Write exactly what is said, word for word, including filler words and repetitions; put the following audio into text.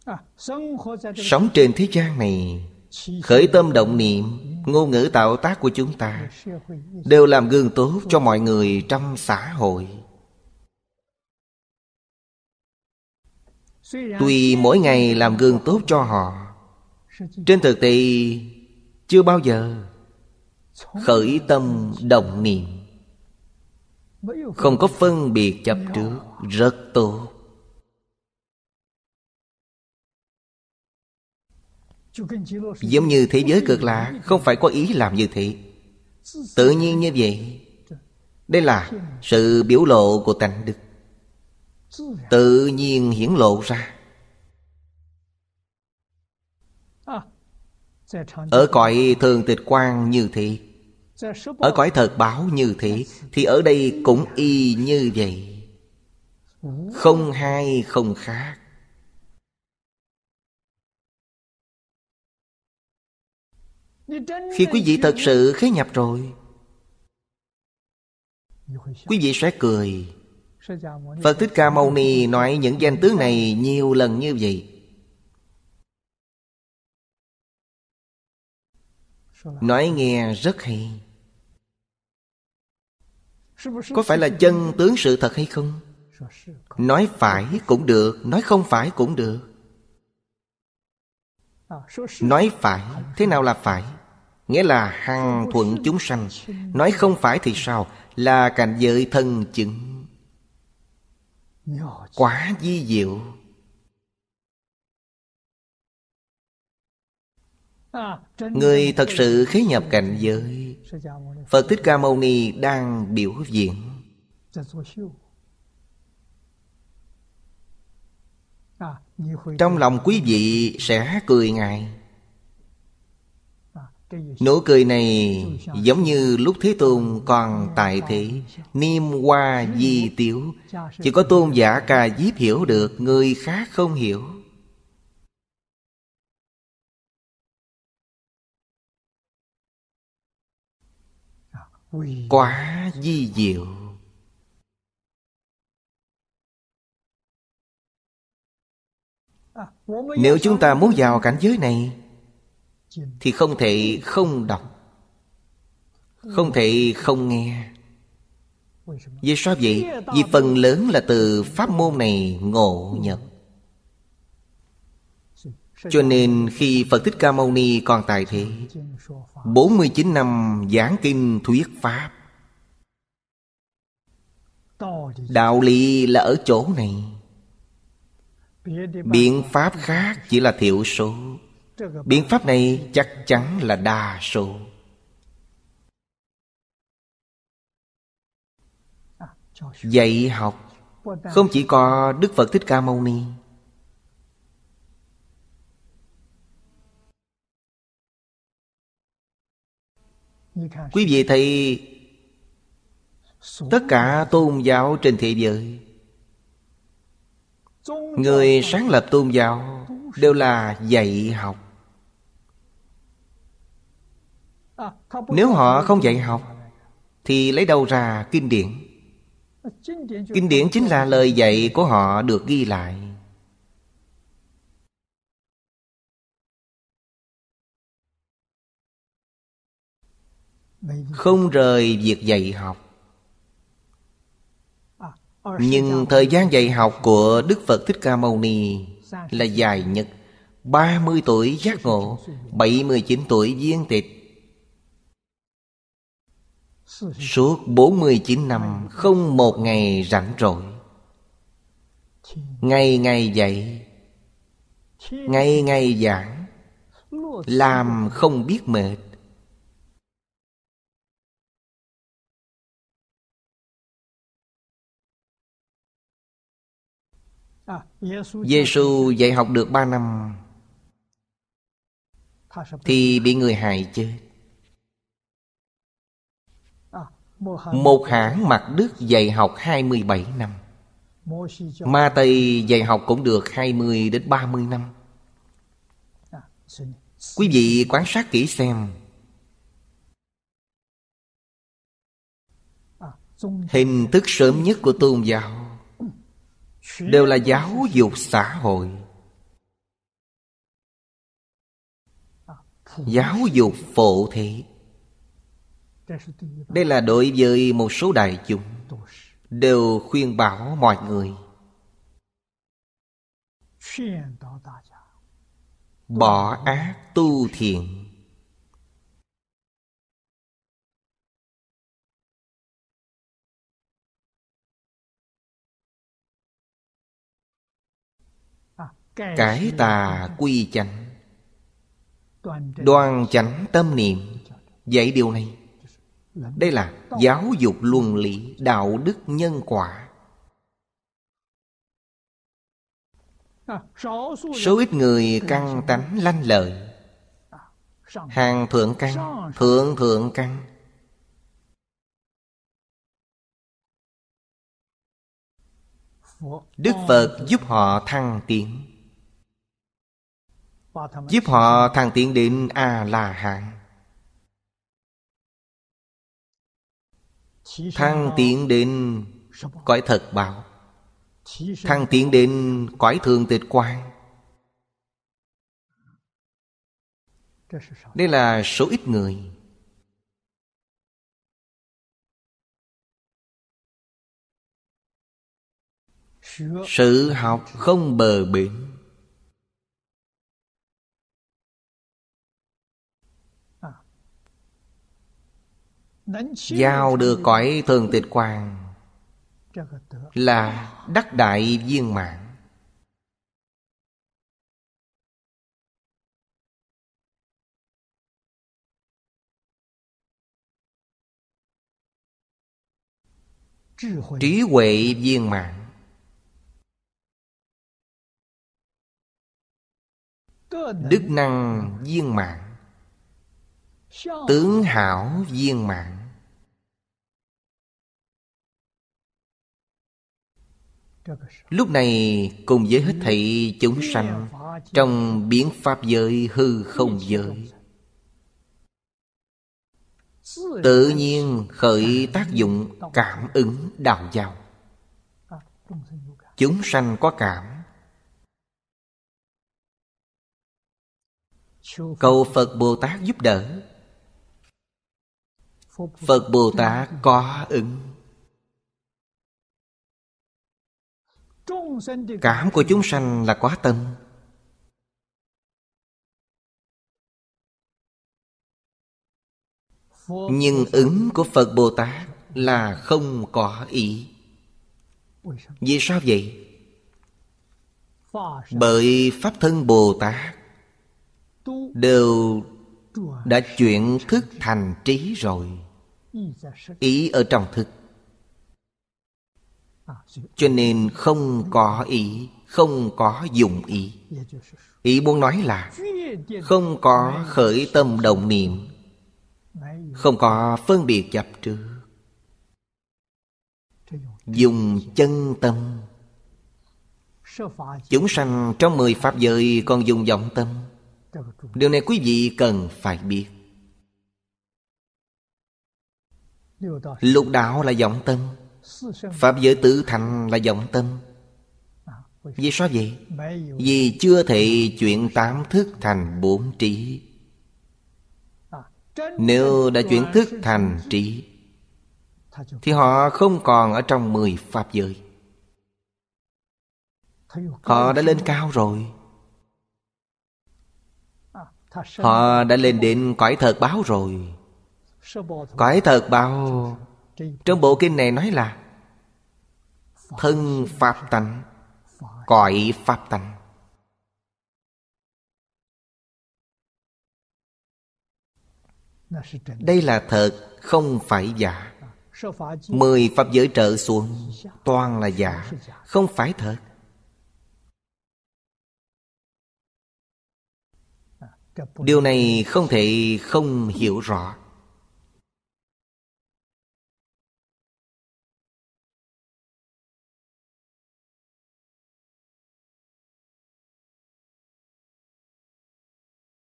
Sống trên thế gian này, khởi tâm động niệm, ngôn ngữ tạo tác của chúng ta đều làm gương tốt cho mọi người trong xã hội. Tuy mỗi ngày làm gương tốt cho họ, trên thực tế chưa bao giờ khởi tâm động niệm, không có phân biệt chấp trước, rất tốt. Giống như thế giới cực lạc không phải có ý làm như thế, tự nhiên như vậy. Đây là sự biểu lộ của tánh đức, tự nhiên hiển lộ ra. Ở cõi thường tịch quan như thế, ở cõi thật báo như thế, thì ở đây cũng y như vậy, không hai không khác. Khi quý vị thật sự khế nhập rồi, quý vị sẽ cười. Phật Thích Ca Mâu Ni nói những danh tướng này nhiều lần như vậy. Nói nghe rất hay. Có phải là chân tướng sự thật hay không? Nói phải cũng được, nói không phải cũng được. Nói phải, thế nào là phải? Nghĩa là hằng thuận chúng sanh. Nói không phải thì sao? Là cảnh giới thân chứng. Quá vi diệu. Người thật sự khế nhập cảnh giới, Phật Thích Ca Mâu Ni đang biểu diễn. Trong lòng quý vị sẽ cười Ngài. Nụ cười này giống như lúc Thế Tôn còn tại thế, niêm hoa di tiếu. Chỉ có tôn giả Ca Diếp hiểu được, người khác không hiểu. Quá vi diệu. Nếu chúng ta muốn vào cảnh giới này thì không thể không đọc, không thể không nghe. Vì sao vậy? Vì phần lớn là từ pháp môn này ngộ nhập. Cho nên khi Phật Thích Ca Mâu Ni còn tại thế, bốn mươi chín năm giảng kinh thuyết pháp. Đạo lý là ở chỗ này. Biện pháp khác chỉ là thiểu số. Biện pháp này chắc chắn là đa số. Dạy học không chỉ có Đức Phật Thích Ca Mâu Ni. Quý vị thấy tất cả tôn giáo trên thế giới, người sáng lập tôn giáo đều là dạy học. Nếu họ không dạy học thì lấy đâu ra kinh điển? Kinh điển chính là lời dạy của họ được ghi lại. Không rời việc dạy học. Nhưng thời gian dạy học của Đức Phật Thích Ca Mâu Ni là dài nhất. Ba mươi tuổi giác ngộ, bảy mươi chín tuổi viên tịch. Suốt bốn mươi chín năm không một ngày rảnh rỗi. Ngày ngày dạy, ngày ngày giảng, làm không biết mệt. Giê-xu dạy học được ba năm thì bị người hại chết. Một hãng Mặc Đức dạy học hai mươi bảy năm. Ma Tây dạy học cũng được hai mươi đến ba mươi năm. Quý vị quan sát kỹ xem, hình thức sớm nhất của tôn giáo đều là giáo dục xã hội. Giáo dục phổ thế. Đây là đối với một số đại chúng, đều khuyên bảo mọi người bỏ ác tu thiện. Cải tà quy chánh, đoan chánh tâm niệm. Dạy điều này, đây là giáo dục luân lý, đạo đức nhân quả. Số ít người căn tánh lanh lợi, hàng thượng căn, thượng thượng căn. Đức Phật giúp họ thăng tiến, giúp họ thăng tiến đến A-la-hán, thăng tiến đến cõi thật báo, thăng tiến đến cõi thường tịch quan. Đây là số ít người. Sự học không bờ bến, vào được cõi thường tịch quan là đắc đại viên mãn. Trí huệ viên mãn, đức năng viên mãn, tướng hảo viên mãn. Lúc này cùng với hết thảy chúng sanh trong biến pháp giới hư không giới, tự nhiên khởi tác dụng cảm ứng đạo giao. Chúng sanh có cảm, cầu Phật Bồ Tát giúp đỡ, Phật Bồ Tát có ứng. Cảm của chúng sanh là có tâm, nhưng ứng của Phật Bồ Tát là không có ý. Vì sao vậy? Bởi Pháp thân Bồ Tát đều đã chuyển thức thành trí rồi. Ý ở trong thức, cho nên không có ý, không có dụng ý. Ý muốn nói là không có khởi tâm động niệm, không có phân biệt chấp trước. Dùng chân tâm. Chúng sanh trong mười pháp giới còn dùng vọng tâm. Điều này quý vị cần phải biết. Lục đạo là vọng tâm, pháp giới tứ thành là vọng tâm. Vì sao vậy? Vì chưa thể chuyển tám thức thành bốn trí. Nếu đã chuyển thức thành trí thì họ không còn ở trong mười pháp giới. Họ đã lên cao rồi. Họ đã lên đến cõi thật báo rồi. Cõi thật báo trong bộ kinh này nói là thân pháp tánh, cõi pháp tánh. Đây là thật, không phải giả. Mười pháp giới trở xuống toàn là giả, không phải thật. Điều này không thể không hiểu rõ.